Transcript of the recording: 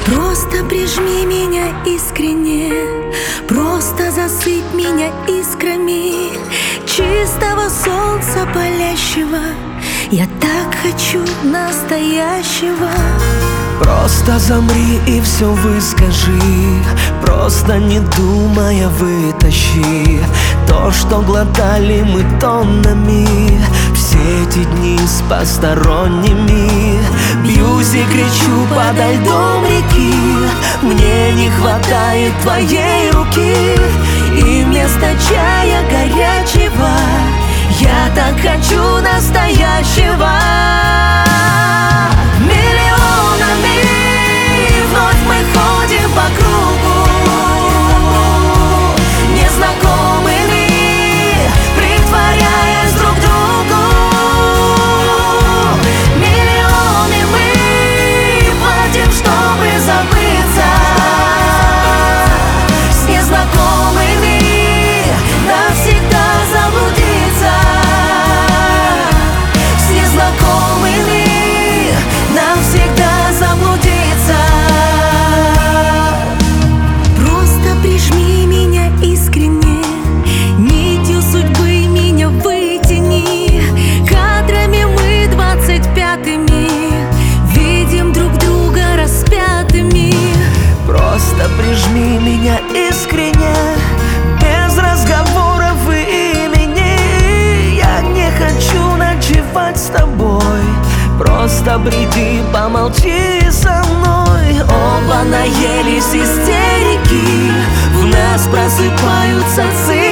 Просто прижми меня искренне, просто засыпь меня искрами чистого солнца палящего. Я так хочу настоящего. Просто замри и все выскажи, просто не думая вытащи то, что глотали мы тоннами все эти дни с посторонними. Бьюсь и кричу подо льдом реки, мне не хватает твоей руки, и вместо чая горячего я так хочу настоящего. Вновь мы ходим по кругу, незнакомыми, притворяясь друг другу. Миллионы мы платим, чтобы забыться с незнакомыми, навсегда заблудиться с незнакомыми, навсегда заблудиться. Прижми меня искренне, нитью судьбы меня вытяни. Кадрами мы 25-ми видим друг друга распятыми. Просто прижми меня искренне, без разговоров и имени. Я не хочу ночевать с тобой, просто приди, помолчи со мной. Оба наелись истерики, в нас просыпаются цифры.